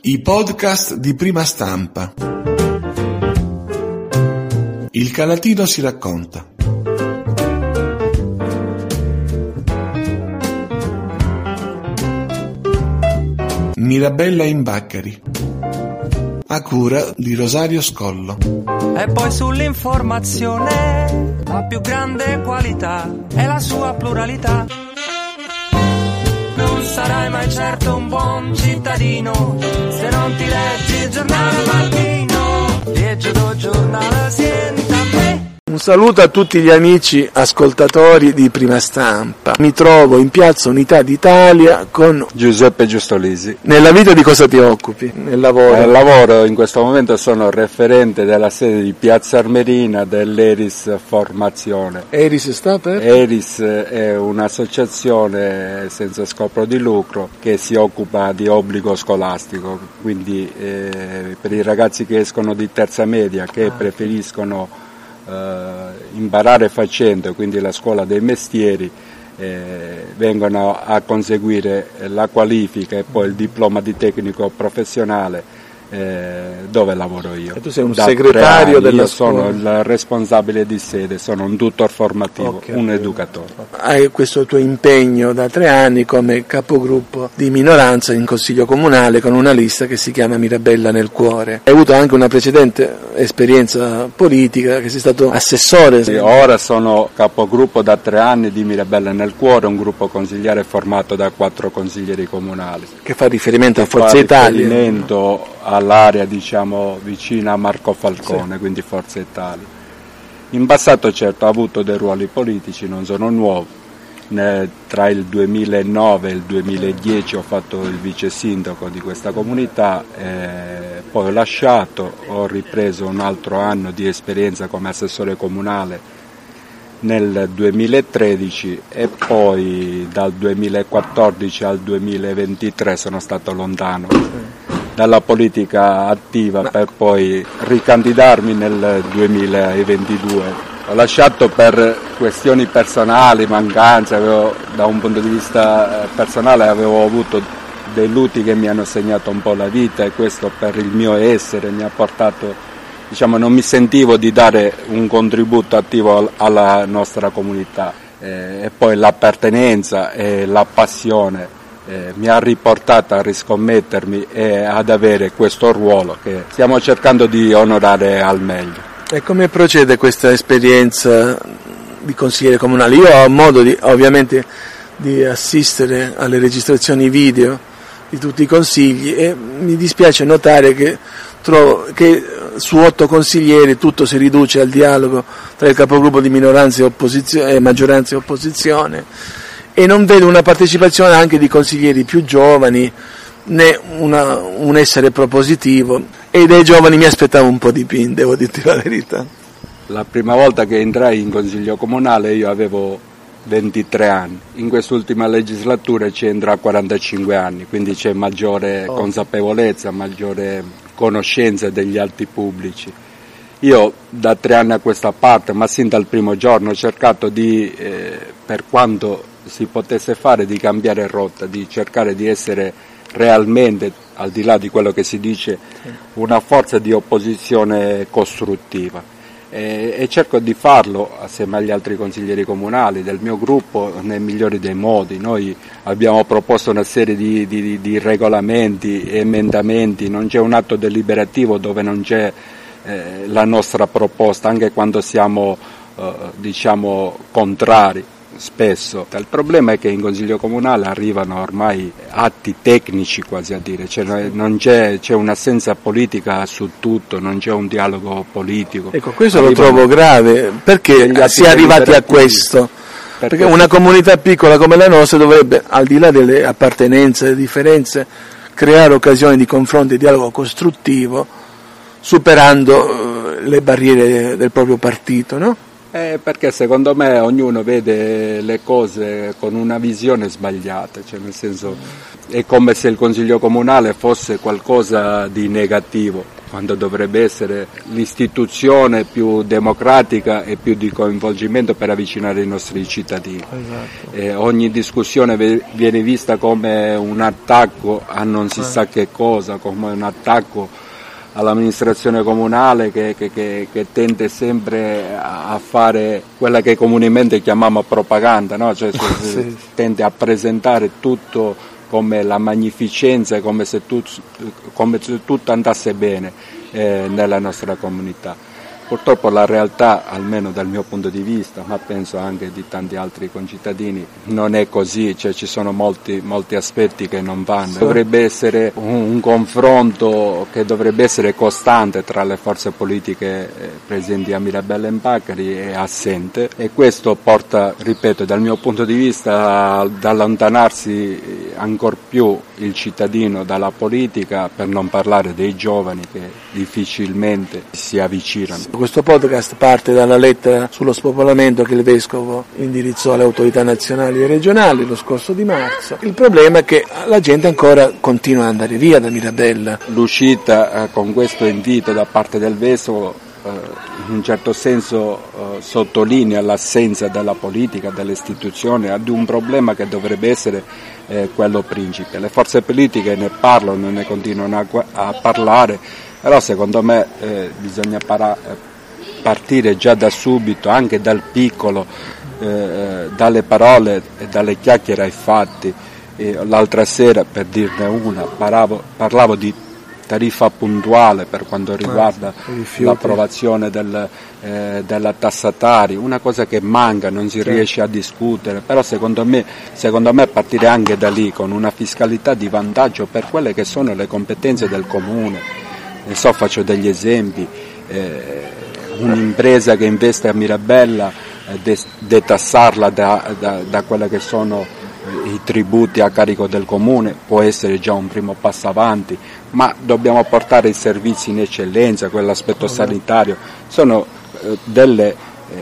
I podcast di Prima Stampa. Il Calatino si racconta. Mirabella in Baccari, a cura di Rosario Scollo. E poi sull'informazione la più grande qualità è la sua pluralità. Non sarai mai certo un buon cittadino se non ti leggi il giornale al mattino. Leggi il giornale, senta me. Un saluto a tutti gli amici ascoltatori di Prima Stampa. Mi trovo in Piazza Unità d'Italia con Giuseppe Giustolisi. Nella vita di cosa ti occupi? Nel lavoro? Nel lavoro in questo momento sono referente della sede di Piazza Armerina dell'Eris Formazione. Eris sta per? Eris è un'associazione senza scopo di lucro che si occupa di obbligo scolastico, quindi per i ragazzi che escono di terza media, che preferiscono imparare facendo, quindi la scuola dei mestieri, vengono a conseguire la qualifica e poi il diploma di tecnico professionale dove lavoro io. E tu sei un segretario della scuola? Io sono il responsabile di sede, sono un tutor formativo, un educatore. Hai questo tuo impegno da 3 anni come capogruppo di minoranza in Consiglio Comunale con una lista che si chiama Mirabella nel Cuore. Hai avuto anche una precedente esperienza politica, che sei stato assessore. Sì, ora sono capogruppo da 3 anni di Mirabella nel Cuore, un gruppo consigliare formato da 4 consiglieri comunali. Che fa riferimento a Forza Italia. Riferimento all'area vicina a Marco Falcone, sì. Quindi Forza Italia. In passato certo ha avuto dei ruoli politici, non sono nuovi. Tra il 2009 e il 2010 ho fatto il vice sindaco di questa comunità, poi ho lasciato, ho ripreso un altro anno di esperienza come assessore comunale nel 2013 e poi dal 2014 al 2023 sono stato lontano dalla politica attiva per poi ricandidarmi nel 2022. Ho lasciato per questioni personali, mancanze, da un punto di vista personale avevo avuto dei lutti che mi hanno segnato un po' la vita e questo per il mio essere mi ha portato, non mi sentivo di dare un contributo attivo alla nostra comunità e poi l'appartenenza e la passione mi ha riportato a riscommettermi e ad avere questo ruolo che stiamo cercando di onorare al meglio. E come procede questa esperienza di consigliere comunale? Io ho modo ovviamente di assistere alle registrazioni video di tutti i consigli e mi dispiace notare che trovo che su 8 consiglieri tutto si riduce al dialogo tra il capogruppo di minoranza e maggioranza e opposizione e non vedo una partecipazione anche di consiglieri più giovani né un essere propositivo e dai giovani mi aspettavo un po' di PIN, devo dirti la verità. La prima volta che entrai in consiglio comunale io avevo 23 anni, in quest'ultima legislatura ci entra a 45 anni, quindi c'è maggiore consapevolezza, maggiore conoscenza degli atti pubblici. Io da 3 anni a questa parte, ma sin dal primo giorno, ho cercato di, per quanto si potesse fare, di cambiare rotta, di cercare di essere realmente, al di là di quello che si dice, una forza di opposizione costruttiva. E cerco di farlo assieme agli altri consiglieri comunali del mio gruppo nei migliori dei modi. Noi abbiamo proposto una serie di regolamenti e emendamenti, non c'è un atto deliberativo dove non c'è la nostra proposta, anche quando siamo contrari spesso. Il problema è che in consiglio comunale arrivano ormai atti tecnici quasi a dire, non c'è un'assenza politica su tutto, non c'è un dialogo politico. Ecco, questo lo trovo grave, perché si è arrivati a questo? Perché una comunità piccola come la nostra dovrebbe, al di là delle appartenenze, delle differenze, creare occasioni di confronto e dialogo costruttivo, superando le barriere del proprio partito, no? Perché secondo me ognuno vede le cose con una visione sbagliata, nel senso è come se il consiglio comunale fosse qualcosa di negativo. quando dovrebbe essere l'istituzione più democratica e più di coinvolgimento per avvicinare i nostri cittadini. Esatto. Ogni discussione viene vista come un attacco a non si sa che cosa, come un attacco all'amministrazione comunale che tende sempre a fare quella che comunemente chiamiamo propaganda, no? Cioè, Sì. tende a presentare tutto come la magnificenza, come se tutto andasse bene nella nostra comunità. Purtroppo la realtà, almeno dal mio punto di vista, ma penso anche di tanti altri concittadini, non è così, cioè ci sono molti aspetti che non vanno. Dovrebbe essere un confronto che dovrebbe essere costante tra le forze politiche presenti a Mirabella e Impacari è assente, e questo porta, ripeto, dal mio punto di vista ad allontanarsi ancor più il cittadino dalla politica, per non parlare dei giovani che difficilmente si avvicinano. Questo podcast parte dalla lettera sullo spopolamento che il Vescovo indirizzò alle autorità nazionali e regionali lo scorso di marzo. Il problema è che la gente ancora continua ad andare via da Mirabella. L'uscita con questo invito da parte del Vescovo in un certo senso sottolinea l'assenza della politica, delle istituzioni, ad un problema che dovrebbe essere quello principe. Le forze politiche ne parlano, ne continuano a parlare, però secondo me bisogna partire già da subito, anche dal piccolo, dalle parole e dalle chiacchiere ai fatti. L'altra sera, per dirne una, parlavo di tariffa puntuale per quanto riguarda l'approvazione della tassataria, una cosa che manca, non si riesce a discutere, però secondo me partire anche da lì con una fiscalità di vantaggio per quelle che sono le competenze del comune. Ne so, faccio degli esempi, un'impresa che investe a Mirabella, detassarla da quelle che sono i tributi a carico del comune può essere già un primo passo avanti, ma dobbiamo portare i servizi in eccellenza, quell'aspetto sanitario, sono delle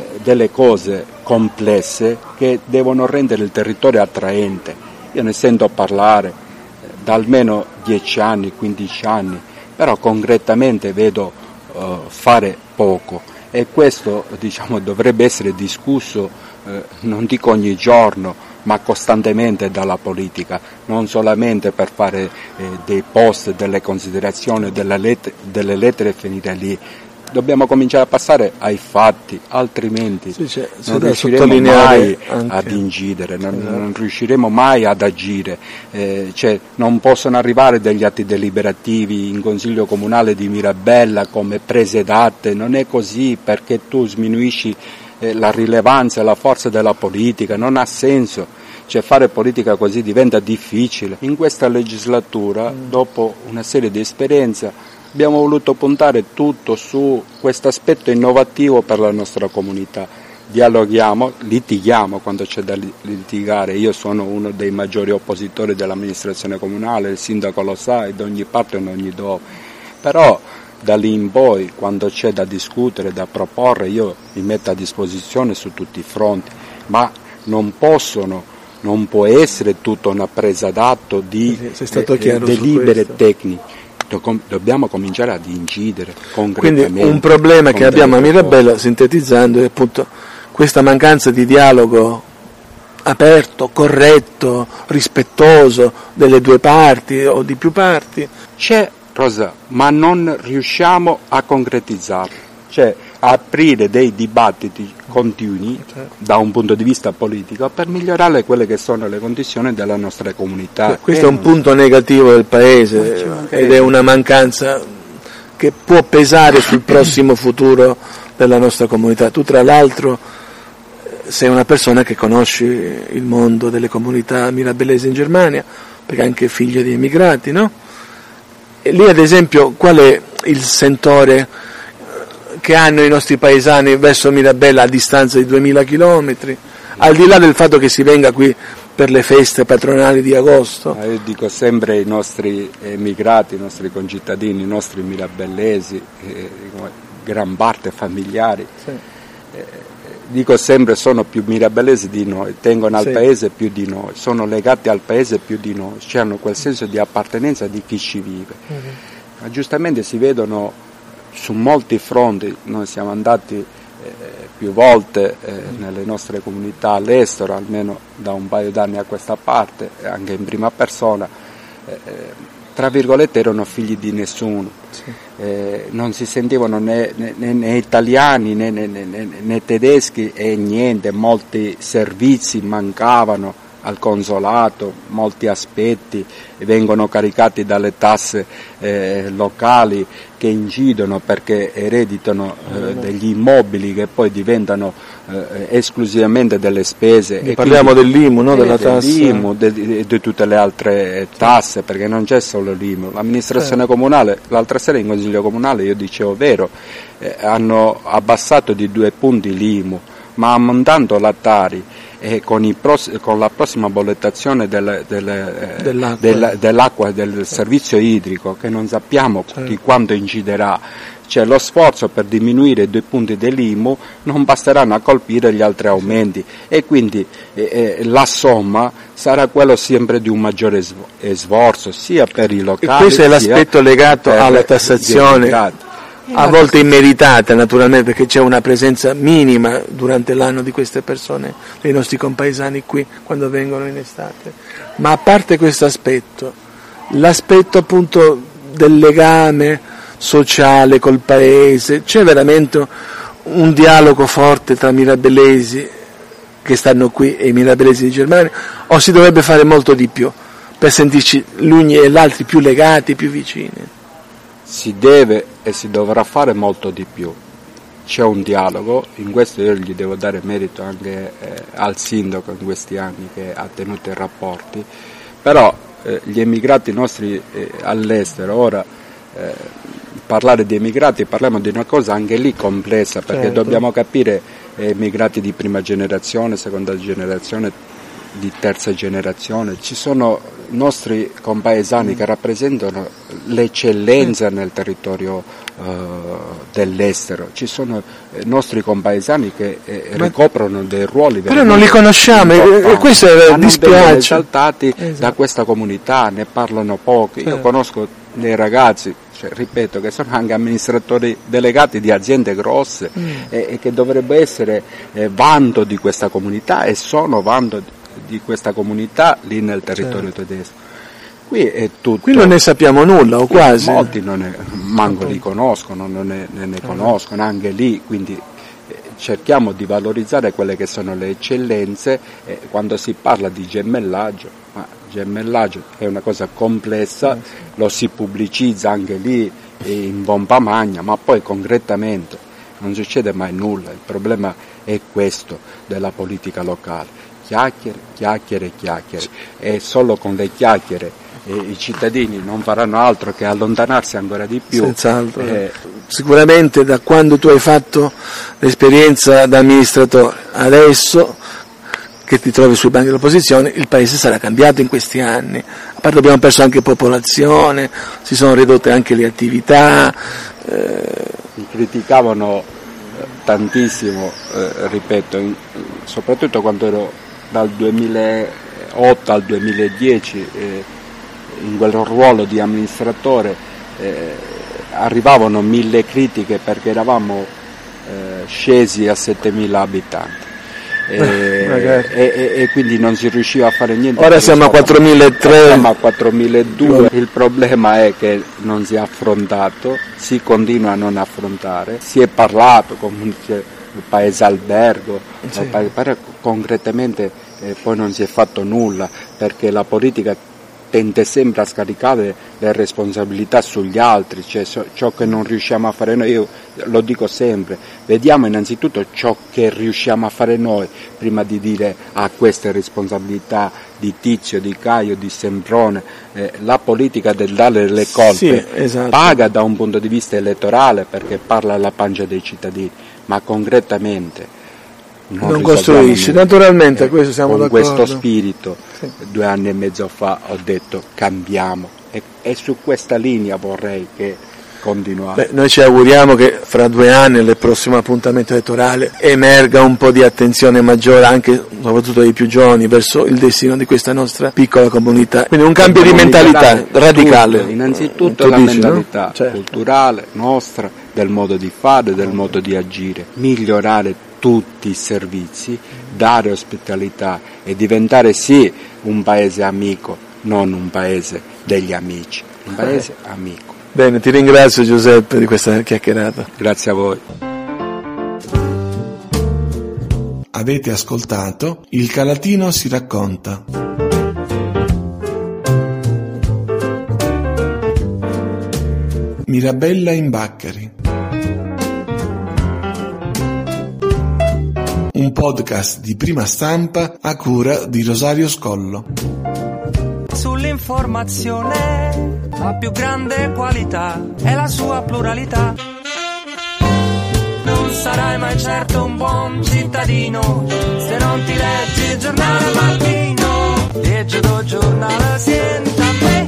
cose complesse che devono rendere il territorio attraente. Io ne sento parlare da almeno 10 anni, 15 anni, però concretamente vedo fare poco, e questo dovrebbe essere discusso non dico ogni giorno, ma costantemente dalla politica, non solamente per fare dei post, delle considerazioni, delle lettere e finire lì. Dobbiamo cominciare a passare ai fatti, altrimenti non riusciremo mai ad incidere, non riusciremo mai ad agire. Non possono arrivare degli atti deliberativi in Consiglio Comunale di Mirabella come prese d'arte, non è così, perché tu sminuisci la rilevanza e la forza della politica, non ha senso. Fare politica così diventa difficile. In questa legislatura, dopo una serie di esperienze, abbiamo voluto puntare tutto su questo aspetto innovativo per la nostra comunità. Dialoghiamo, litighiamo quando c'è da litigare. Io sono uno dei maggiori oppositori dell'amministrazione comunale, il sindaco lo sa, da ogni parte e in ogni dove. Però da lì in poi, quando c'è da discutere, da proporre, io mi metto a disposizione su tutti i fronti, ma non può essere tutta una presa d'atto di delibere tecniche. Dobbiamo cominciare ad incidere concretamente. Quindi un problema che abbiamo a Mirabella, sintetizzando, è appunto questa mancanza di dialogo aperto, corretto, rispettoso delle due parti o di più parti. C'è, Rosa, ma non riusciamo a concretizzarlo. Aprire dei dibattiti continui da un punto di vista politico per migliorare quelle che sono le condizioni della nostra comunità. Questo è un punto negativo del Paese ed è una mancanza che può pesare sul prossimo futuro della nostra comunità. Tu tra l'altro sei una persona che conosci il mondo delle comunità mirabellesi in Germania, perché anche figlio di immigrati, no? E lì ad esempio qual è il sentore che hanno i nostri paesani verso Mirabella a distanza di 2000 chilometri, al di là del fatto che si venga qui per le feste patronali di agosto? Io dico sempre ai nostri emigrati, ai nostri concittadini, ai nostri mirabellesi, gran parte familiari, dico sempre sono più mirabellesi di noi, tengono al paese più di noi, sono legati al paese più di noi, hanno quel senso di appartenenza di chi ci vive. aggiustamenti si vedono su molti fronti. Noi siamo andati più volte nelle nostre comunità all'estero, almeno da un paio d'anni a questa parte, anche in prima persona, tra virgolette erano figli di nessuno, non si sentivano né italiani né tedeschi e niente, molti servizi mancavano al consolato, molti aspetti vengono caricati dalle tasse locali che incidono perché ereditano degli immobili che poi diventano esclusivamente delle spese. E parliamo dell'IMU, no? Della tassa. Dell'IMU, di tutte le altre tasse, perché non c'è solo l'IMU. L'amministrazione comunale, l'altra sera in Consiglio Comunale io dicevo, vero, hanno abbassato di 2 punti l'IMU, ma aumentando la Tari e con la prossima bollettazione dell'acqua e del servizio idrico, che non sappiamo di quanto inciderà, cioè lo sforzo per diminuire i 2 punti dell'IMU non basteranno a colpire gli altri aumenti, e quindi la somma sarà quello sempre di un maggiore sforzo sia per i locali. E questo è l'aspetto legato alla tassazione, a volte immeritata naturalmente, perché c'è una presenza minima durante l'anno di queste persone, dei nostri compaesani qui quando vengono in estate. Ma a parte questo aspetto, l'aspetto appunto del legame sociale col paese, c'è veramente un dialogo forte tra mirabellesi che stanno qui e i mirabellesi di Germania, o si dovrebbe fare molto di più per sentirci gli uni e gli altri più legati, più vicini? Si deve e si dovrà fare molto di più. C'è un dialogo, in questo io gli devo dare merito anche al sindaco in questi anni che ha tenuto i rapporti, però gli emigrati nostri all'estero, ora parlare di emigrati parliamo di una cosa anche lì complessa, perché dobbiamo capire emigrati di prima generazione, seconda generazione, di terza generazione. Ci sono nostri compaesani che rappresentano l'eccellenza nel territorio dell'estero, ci sono nostri compaesani che ricoprono dei ruoli, però non li conosciamo e questo dispiace, esaltati da questa comunità, ne parlano pochi. Io conosco dei ragazzi, ripeto, che sono anche amministratori delegati di aziende grosse e che dovrebbe essere vanto di questa comunità, e sono vanto di questa comunità lì nel territorio tedesco. Qui è tutto. Qui non ne sappiamo nulla, o quasi. Molti manco li conoscono, non ne conoscono anche lì, quindi cerchiamo di valorizzare quelle che sono le eccellenze. Quando si parla di gemellaggio, ma gemellaggio è una cosa complessa, lo si pubblicizza anche lì in pompa magna, ma poi concretamente non succede mai nulla. Il problema è questo della politica locale. Chiacchiere, e solo con le chiacchiere i cittadini non faranno altro che allontanarsi ancora di più. Senz'altro. Sicuramente da quando tu hai fatto l'esperienza da amministratore adesso che ti trovi sui banchi dell'opposizione, il paese sarà cambiato in questi anni. A parte abbiamo perso anche popolazione, si sono ridotte anche le attività. Mi criticavano tantissimo, ripeto, soprattutto quando ero dal 2008 al 2010 in quel ruolo di amministratore, arrivavano 1000 critiche perché eravamo scesi a 7.000 abitanti e quindi non si riusciva a fare niente. Ora siamo a 4.300, siamo a 4.200. Il problema è che non si è affrontato, si continua a non affrontare, si è parlato comunque il paese albergo, concretamente poi non si è fatto nulla, perché la politica tende sempre a scaricare le responsabilità sugli altri, cioè ciò che non riusciamo a fare noi. Io lo dico sempre, vediamo innanzitutto ciò che riusciamo a fare noi prima di dire queste responsabilità di Tizio, di Caio, di Semprone. La politica del dare le colpe paga da un punto di vista elettorale, perché parla alla pancia dei cittadini, ma concretamente non costruisce. Naturalmente questo siamo d'accordo. Con questo spirito 2 anni e mezzo fa ho detto cambiamo, e su questa linea vorrei che continuare. Noi ci auguriamo che fra 2 anni, nel prossimo appuntamento elettorale, emerga un po' di attenzione maggiore, anche soprattutto dei più giovani, verso il destino di questa nostra piccola comunità. Quindi un cambio di mentalità radicale. Tutto, innanzitutto la mentalità, no? Certo, culturale nostra, del modo di fare, del modo di agire, migliorare tutti i servizi, dare ospitalità e diventare sì un paese amico, non un paese degli amici, un paese amico. Bene, ti ringrazio Giuseppe di questa chiacchierata. Grazie a voi. Avete ascoltato Il Calatino si racconta. Mirabella Imbaccari. Un podcast di Prima Stampa a cura di Rosario Scollo. Sull'informazione la più grande qualità è la sua pluralità. Non sarai mai certo un buon cittadino se non ti leggi il giornale al mattino. Leggi il giornale, sienta me.